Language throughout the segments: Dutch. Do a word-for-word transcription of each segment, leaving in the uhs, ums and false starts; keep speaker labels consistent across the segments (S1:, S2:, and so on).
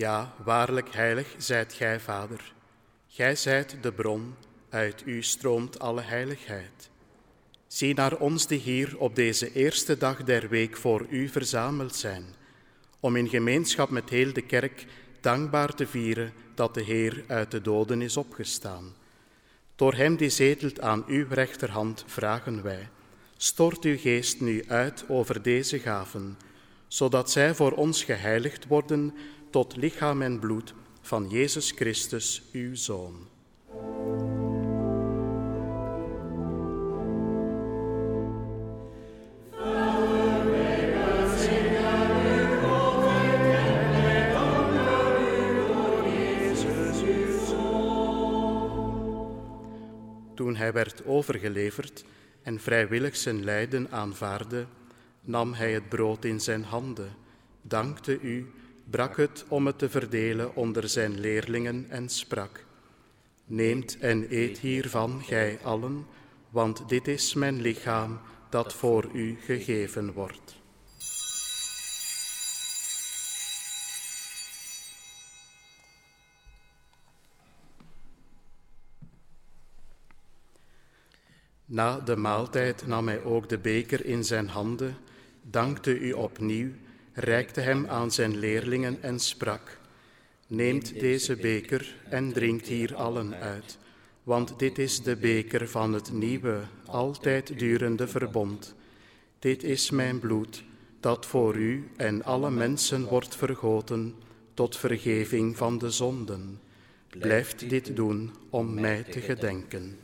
S1: Ja, waarlijk heilig zijt gij, Vader. Gij zijt de bron, uit u stroomt alle heiligheid. Zie naar ons die hier op deze eerste dag der week voor u verzameld zijn, om in gemeenschap met heel de kerk dankbaar te vieren dat de Heer uit de doden is opgestaan. Door hem die zetelt aan uw rechterhand vragen wij, stort uw geest nu uit over deze gaven, zodat zij voor ons geheiligd worden tot lichaam en bloed van Jezus Christus, uw Zoon. Toen hij werd overgeleverd en vrijwillig zijn lijden aanvaardde, nam hij het brood in zijn handen, dankte u, brak het om het te verdelen onder zijn leerlingen en sprak: Neemt en eet hiervan, gij allen, want dit is mijn lichaam dat voor u gegeven wordt. Na de maaltijd nam hij ook de beker in zijn handen, dankte u opnieuw, reikte hem aan zijn leerlingen en sprak: Neemt deze beker en drinkt hier allen uit, want dit is de beker van het nieuwe, altijd durende verbond. Dit is mijn bloed, dat voor u en alle mensen wordt vergoten tot vergeving van de zonden. Blijft dit doen om mij te gedenken.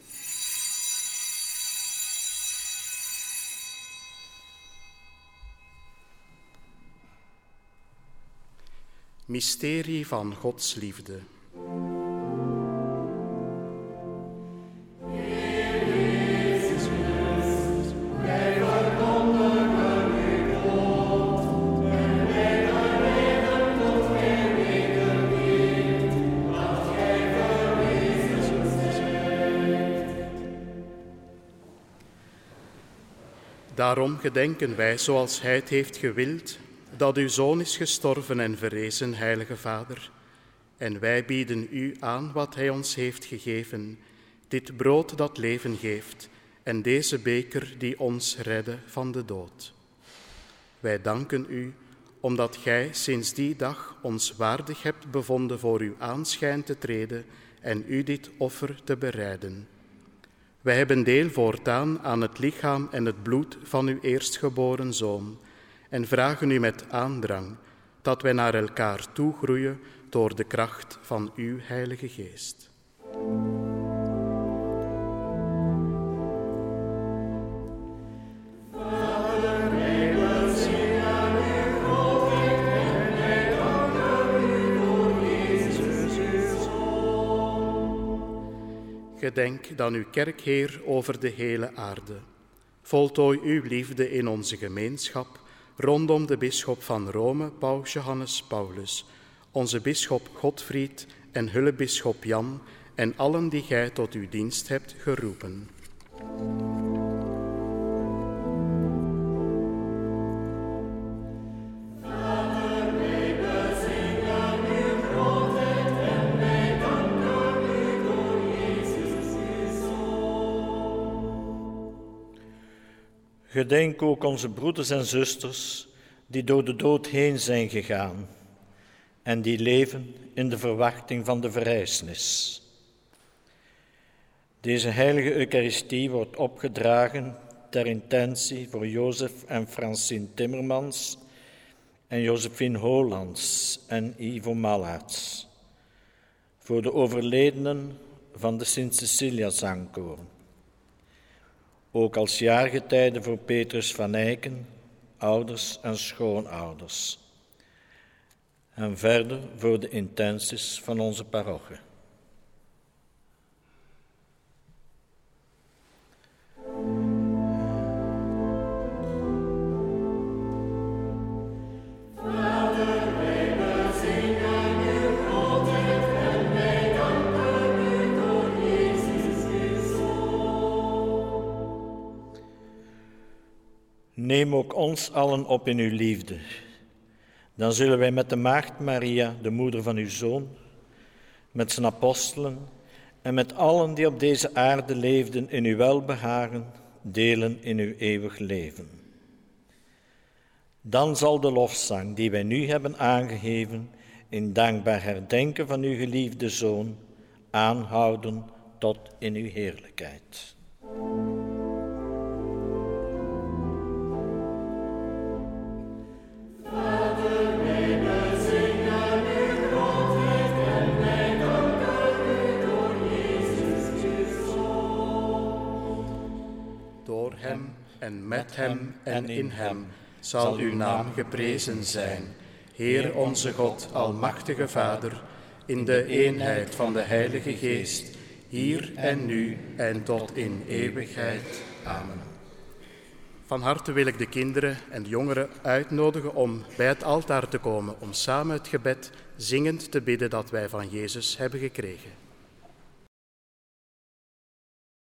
S1: Mysterie van Gods liefde. Daarom gedenken wij, zoals Hij het heeft gewild, dat uw Zoon is gestorven en verrezen, heilige Vader. En wij bieden u aan wat Hij ons heeft gegeven, dit brood dat leven geeft en deze beker die ons redde van de dood. Wij danken u, omdat Gij sinds die dag ons waardig hebt bevonden voor uw aanschijn te treden en u dit offer te bereiden. Wij hebben deel voortaan aan het lichaam en het bloed van uw eerstgeboren Zoon en vragen u met aandrang dat wij naar elkaar toegroeien door de kracht van uw Heilige Geest. Gedenk dan uw kerkheer over de hele aarde. Voltooi uw liefde in onze gemeenschap rondom de bisschop van Rome, Paus Johannes Paulus, onze bisschop Godfried en hulpbisschop Jan en allen die gij tot uw dienst hebt geroepen.
S2: Gedenk ook onze broeders en zusters die door de dood heen zijn gegaan en die leven in de verwachting van de verrijzenis. Deze heilige Eucharistie wordt opgedragen ter intentie voor Jozef en Francine Timmermans en Josephine Hollands en Ivo Mallards, voor de overledenen van de Sint-Cecilia Zangkoor. Ook als jaargetijde voor Petrus van Eycken, ouders en schoonouders. En verder voor de intenties van onze parochie. Neem ook ons allen op in uw liefde, Dan zullen wij met de maagd Maria, de moeder van uw Zoon, met zijn apostelen en met allen die op deze aarde leefden in uw welbehagen, delen in uw eeuwig leven. Dan zal de lofzang die wij nu hebben aangeheven in dankbaar herdenken van uw geliefde Zoon aanhouden tot in uw heerlijkheid.
S1: Door hem en met hem en in hem zal uw naam geprezen zijn, Heer onze God, almachtige Vader, in de eenheid van de Heilige Geest, hier en nu en tot in eeuwigheid. Amen. Van harte wil ik de kinderen en de jongeren uitnodigen om bij het altaar te komen, om samen het gebed zingend te bidden dat wij van Jezus hebben gekregen.